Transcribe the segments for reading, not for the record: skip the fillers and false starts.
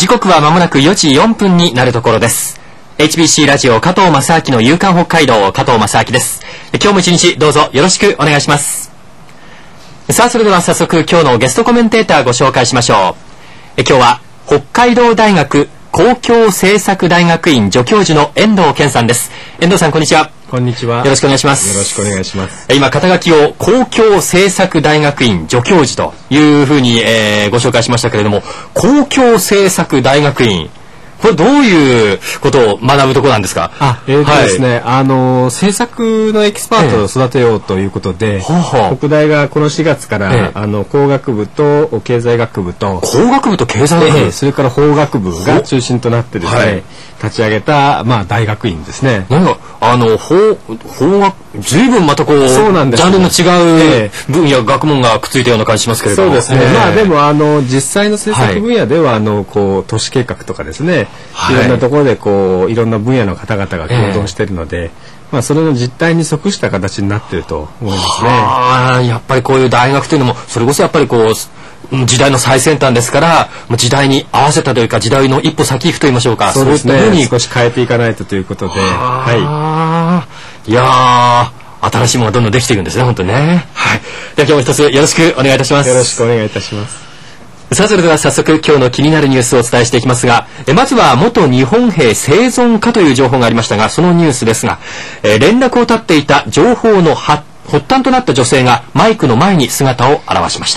時刻は間もなく4時4分になるところです。 HBC ラジオ加藤正明の夕刊北海道、加藤正明です。今日も一日どうぞよろしくお願いします。さあ、それでは早速今日のゲストコメンテーターご紹介しましょう。今日は北海道大学公共政策大学院助教授の遠藤健さんです。遠藤さん、こんにちは。 こんにちは。 よろしくお願いします。 よろしくお願いします。 今肩書きを公共政策大学院助教授というふうに、ご紹介しましたけれども、公共政策大学院、これどういうことを学ぶところなんですか？ ですね、政策のエキスパートを育てようということで、北大がこの4月から、工学部と経済学部と工学部と経済学部、 それから法学部が中心となってですね、立ち上げた、大学院ですね。 なんか法学、随分またこうそうなんです、 ジャンルの違う分野、学問がくっついたような感じしますけれども。 そうですね。でも実際の政策分野では、都市計画とかですね、いろんなところでいろんな分野の方々が共同しているので、それの実態に即した形になっていると思いますね。 やっぱりこういう大学というのもそれこそやっぱり時代の最先端ですから、時代に合わせたというか、時代の一歩先行くと言いましょうか。 そうですね。少し変えていかないとということで、 いやー、新しいものがどんどんできていくんですね、本当にね。では今日も一つよろしくお願いいたします。 よろしくお願いいたします。 さあ、それでは早速今日の気になるニュースをお伝えしていきますが、まずは元日本兵生存かという情報がありましたが、そのニュースですが、連絡を絶っていた情報の発端となった女性がマイクの前に姿を現しました。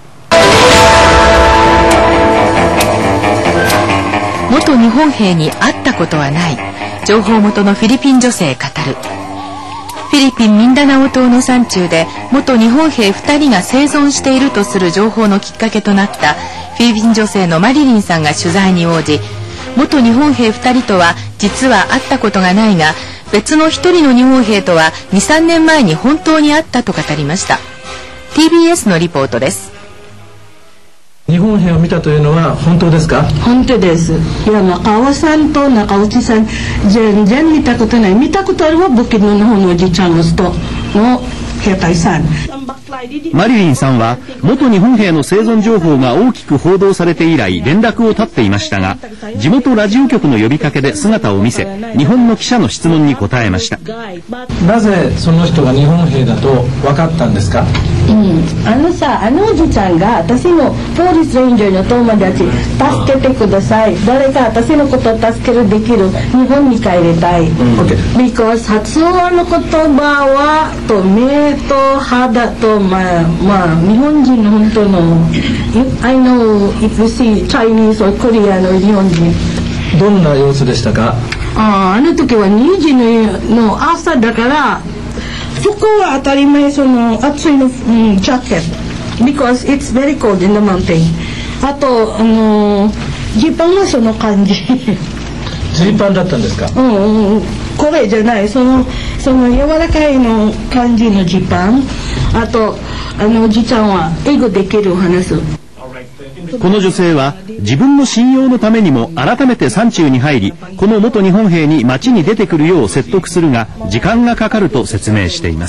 元日本兵に会ったことはない情報元のフィリピン女性語る。フィリピンミンダナオ島の山中で元日本兵2人が生存しているとする情報のきっかけとなったフィリピン女性のマリリンさんが取材に応じ、元日本兵2人とは実は会ったことがないが、別の1人の日本兵とは 2,3 年前に本当に会ったと語りました。 TBS のリポートです。 日本兵を見たというのは本当ですか？ 本当です。いや、中尾さんと中内さん全然見たことない。見たことあるはブキノの方のおじちゃんとの兵隊さん。 マリリンさんは元日本兵の生存情報が大きく報道されて以来連絡を絶っていましたが、地元ラジオ局の呼びかけで姿を見せ、日本の記者の質問に答えました。 なぜその人が日本兵だと分かったんですか？ あのおじちゃんが私のポーリスレンジャーの友達助けてください、誰か私のことを助けるできる、日本に帰りたい、because 発音の言葉はと目と肌と日本人の本当の I know if you see Chinese or Korean の日本人。 どんな様子でしたか？ あの時は2時の朝だから服は当たり前、その暑いの、ジャケット because it's very cold in the mountain。 あとジーパンはその感じ。 ジーパンだったんですか？ これじゃない、その柔らかいの感じのジーパン。あとおじちゃんは英語できる話す。 この女性は自分の信用のためにも改めて山中に入り、この元日本兵に町に出てくるよう説得するが時間がかかると説明しています。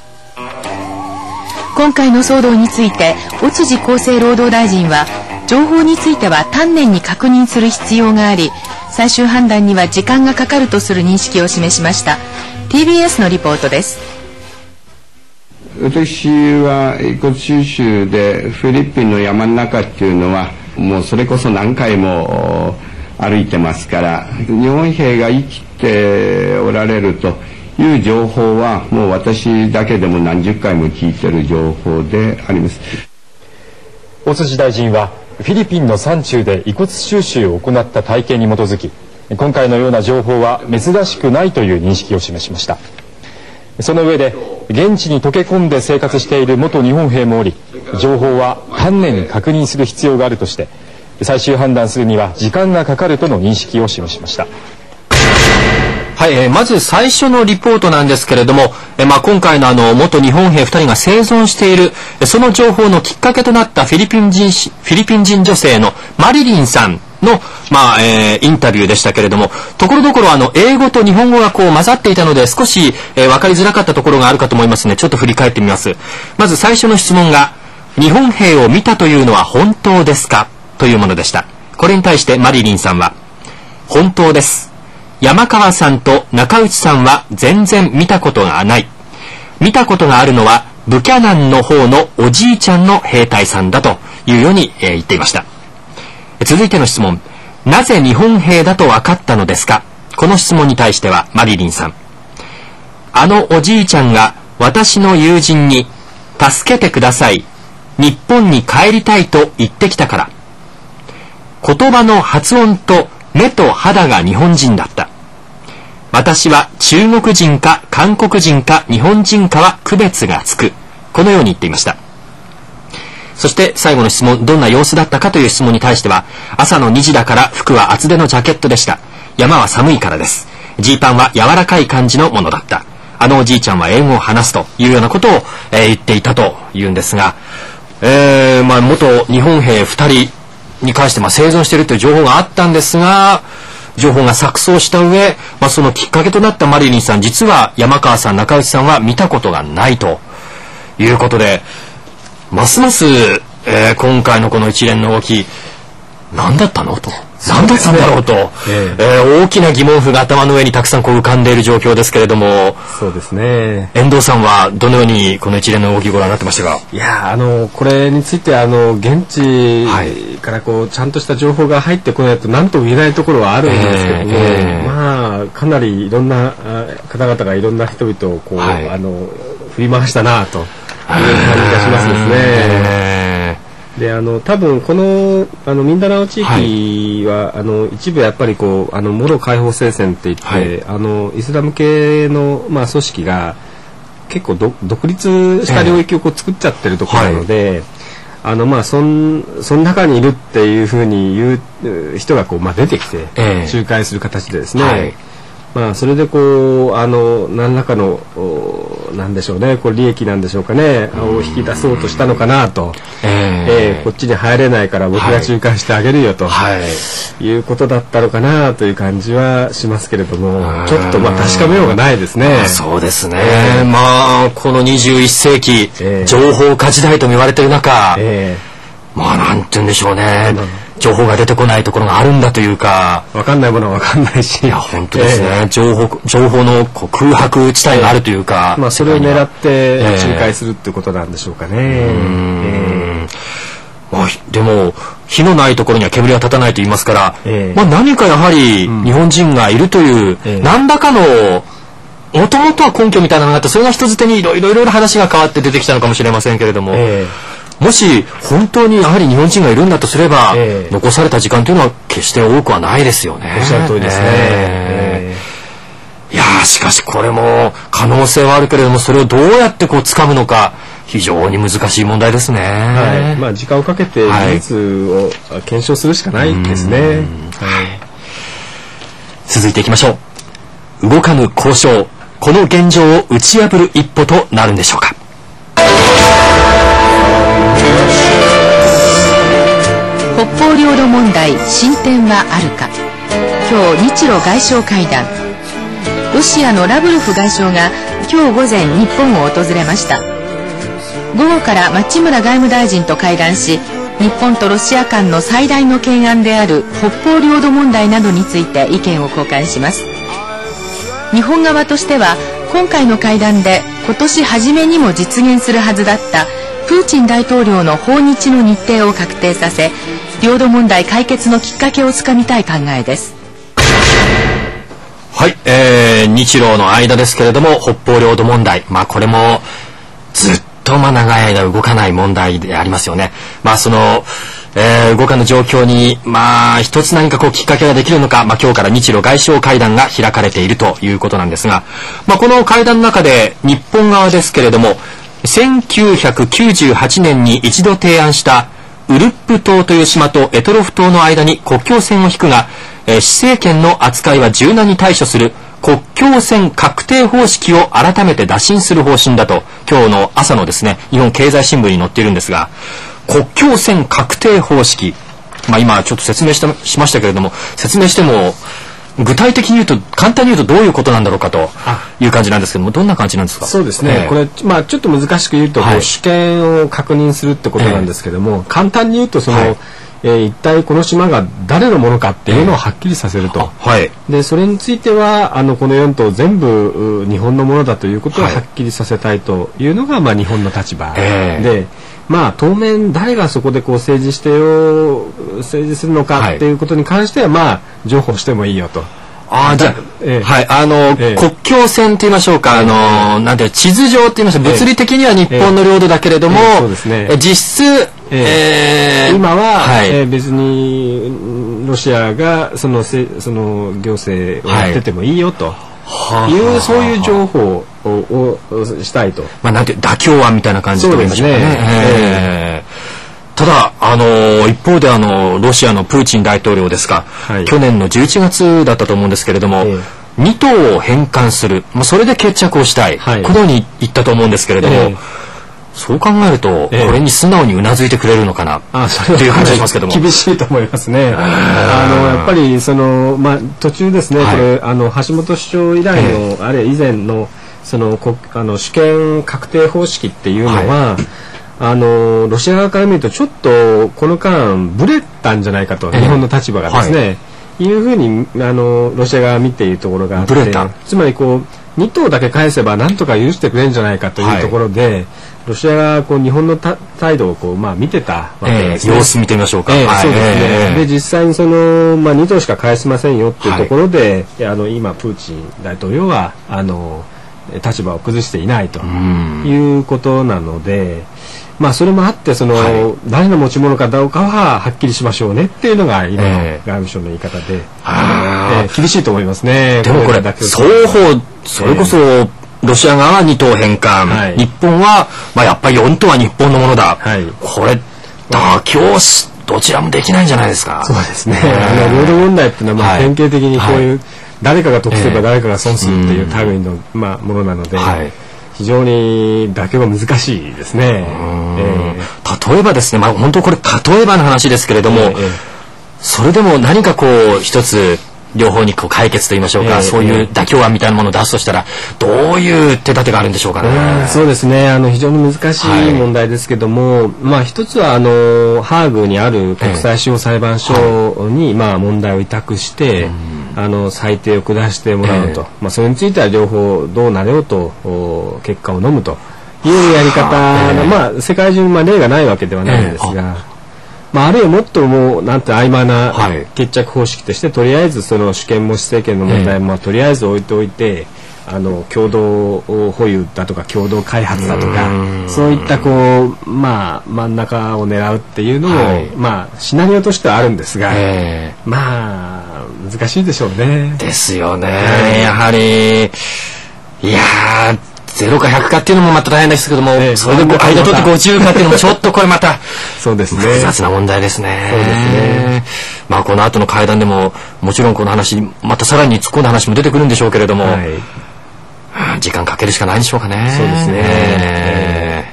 今回の騒動について尾辻厚生労働大臣は、情報については丹念に確認する必要があり、最終判断には時間がかかるとする認識を示しました。 TBS のリポートです。 私は遺骨収集でフィリピンの山の中っていうのはもうそれこそ何回も歩いてますから、日本兵が生きておられるという情報はもう私だけでも何十回も聞いてる情報であります。 尾辻大臣はフィリピンの山中で遺骨収集を行った体験に基づき、今回のような情報は珍しくないという認識を示しました。その上で、現地に溶け込んで生活している元日本兵もおり、情報は丹念に確認する必要があるとして、最終判断するには時間がかかるとの認識を示しました。 まず最初のリポートなんですけれども、今回の元日本兵2人が生存している、その情報のきっかけとなったフィリピン人女性のマリリンさんの、インタビューでしたけれども、ところどころ英語と日本語が混ざっていたので少し、分かりづらかったところがあるかと思いますので、ちょっと振り返ってみます。まず最初の質問が、日本兵を見たというのは本当ですかというものでした。 これに対してマリリンさんは、本当です。山川さんと中内さんは全然見たことがない。見たことがあるのはブキャナンの方のおじいちゃんの兵隊さんだというように、言っていました。続いての質問。なぜ日本兵だと分かったのですか。この質問に対してはマリリンさん。あのおじいちゃんが私の友人に助けてください。日本に帰りたいと言ってきたから。言葉の発音と目と肌が日本人だった。私は中国人か韓国人か日本人かは区別がつく。このように言っていました。そして最後の質問、どんな様子だったかという質問に対しては、朝の2時だから服は厚手のジャケットでした。山は寒いからです。ジーパンは柔らかい感じのものだった。あのおじいちゃんは英語を話すというようなことを、言っていたというんですが、元日本兵2人に関して生存しているという情報があったんですが、情報が錯綜した上、そのきっかけとなったマリリンさん、実は山川さん、中内さんは見たことがないということで、ますます、今回のこの一連の動き、何だったのと、何だったんだろうと、大きな疑問符が頭の上にたくさん浮かんでいる状況ですけれども。 そうですね。 遠藤さんはどのようにこの一連の動きをご覧になってましたか。 いや、これについて現地からちゃんとした情報が入ってこないと何とも言えないところはあるんですけども、かなりいろんな方々がいろんな人々を振り回したなという感じがしますですね。で多分このミンダナオ地域は、一部やっぱりモロ解放聖戦っていって、イスラム系の、組織が結構独立した領域を作っちゃってるところなので、その中にいるっていうふうに言う人が出てきて、仲介する形でですね、それで何らかのなんでしょうね、利益なんでしょうかね、を引き出そうとしたのかなと、こっちに入れないから僕が仲介してあげるよと、いうことだったのかなという感じはしますけれども、ちょっと確かめようがないですね。 そうですね。この21世紀、情報化時代とも言われている中、なんて言うんでしょうね。情報が出てこないところがあるんだというか、 分かんないものは分かんないし、 いや本当ですね、情報の空白地帯があるというか、 それを狙って仲介するってことなんでしょうかね。 でも火のないところには煙は立たないと言いますから、何かやはり日本人がいるという、何らかのもともとは根拠みたいなのがあって、それが人づてにいろいろ話が変わって出てきたのかもしれませんけれども、もし本当にやはり日本人がいるんだとすれば、残された時間というのは決して多くはないですよね。 おっしゃる通りですね。 いやしかしこれも可能性はあるけれども、それをどうやって掴むのか非常に難しい問題ですね。 時間をかけて事実を検証するしかないですね。 続いていきましょう。動かぬ交渉、この現状を打ち破る一歩となるんでしょうか。 北方領土問題進展はあるか。今日日露外相会談。ロシアのラブロフ外相が今日午前日本を訪れました。午後から町村外務大臣と会談し、日本とロシア間の最大の懸案である北方領土問題などについて意見を交換します。日本側としては今回の会談で今年初めにも実現するはずだったプーチン大統領の訪日の日程を確定させ、領土問題解決のきっかけをつかみたい考えです。 はい、日露の間ですけれども、北方領土問題、これもずっと長い間動かない問題でありますよね。その、動かぬ状況に一つ何かきっかけができるのか、今日から日露外相会談が開かれているということなんですが、この会談の中で日本側ですけれども、1998年に一度提案したウルップ島という島と択捉島の間に国境線を引くが、施政権の扱いは柔軟に対処する国境線確定方式を改めて打診する方針だと、今日の朝のですね、日本経済新聞に載っているんですが、国境線確定方式、今ちょっと説明しましたけれども、説明しても具体的に言うと、簡単に言うとどういうことなんだろうかという感じなんですけども、どんな感じなんですか。 そうですね、これちょっと難しく言うと、主権を確認するってことなんですけども、簡単に言うと一体この島が誰のものかっていうのをはっきりさせると、 はい、 でそれについてはこの4島全部日本のものだということをはっきりさせたいというのが、日本の立場で、当面誰がそこでこう政治するのかっていうことに関しては譲歩してもいいよと。 じゃあ、国境線と言いましょうか、なんて地図上と言いましょう、物理的には日本の領土だけれども、実質、 今は、別にロシアがその行政をやっててもいいよというそういう情報をしたいと。 なんて妥協案みたいな感じと言いましょうかね。ただ一方でロシアのプーチン大統領ですか、去年の11月だったと思うんですけれども、2島を返還する、それで決着をしたい、このように言ったと思うんですけれども、そう考えると、これに素直にうなずいてくれるのかなという感じがしますけども。 厳しいと思いますね。やっぱり途中ですね、これ橋本首相以来の、あるいは以前の主権確定方式っていうのは、ロシア側から見るとちょっとこの間ブレたんじゃないかと、日本の立場がですね、いうふうにロシア側が見ているところがあって、つまり2島だけ返せばなんとか許してくれるんじゃないかというところで、ロシアが日本の態度を見てたわけですね。 様子見てみましょうか。 そうですね。で実際に2島しか返せませんよっていうところで、今プーチン大統領は立場を崩していないということなので。それもあって誰の持ち物かどうかははっきりしましょうねっていうのが今の外務省の言い方で、厳しいと思いますね。 でもこれ双方それこそロシア側は2島返還、日本はやっぱり4島は日本のものだ、これ妥協どちらもできないんじゃないですか。 そうですね。領土問題っていうのは典型的にこういう誰かが得すれば誰かが損するっていう類のものなので。非常に妥協が難しいですね。 例えばですね、本当これ例えばの話ですけれども、それでも何か一つ両方に解決と言いましょうか、そういう妥協案みたいなものを出すとしたらどういう手立てがあるんでしょうかね。 そうですね。非常に難しい問題ですけども、一つはハーグにある国際司法裁判所に問題を委託して、裁定を下してもらうと、それについては両方どうなれようと結果を飲むというやり方が、世界中に例がないわけではないんですが、あるいはもっとなんて曖昧な決着方式として、とりあえず主権も施政権の問題もとりあえず置いておいて、共同保有だとか共同開発だとか、そういった真ん中を狙うっていうのも、シナリオとしてはあるんですが、難しいでしょうね。 ですよね。やはり0か100かっていうのもまた大変ですけども、それで間取って50かっていうのもちょっとこれまたそうですね、 複雑な問題ですね。 そうですね。 この後の会談でももちろんこの話またさらに突っ込んだ話も出てくるんでしょうけれども、時間かけるしかないんでしょうかね。 そうですね。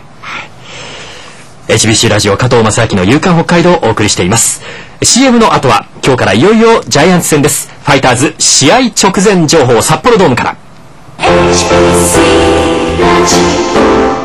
HBC ラジオ加藤正明の夕刊北海道をお送りしています。 CM の後は今日からいよいよジャイアンツ戦です。ファイターズ試合直前情報札幌ドームから。HBC ラジオ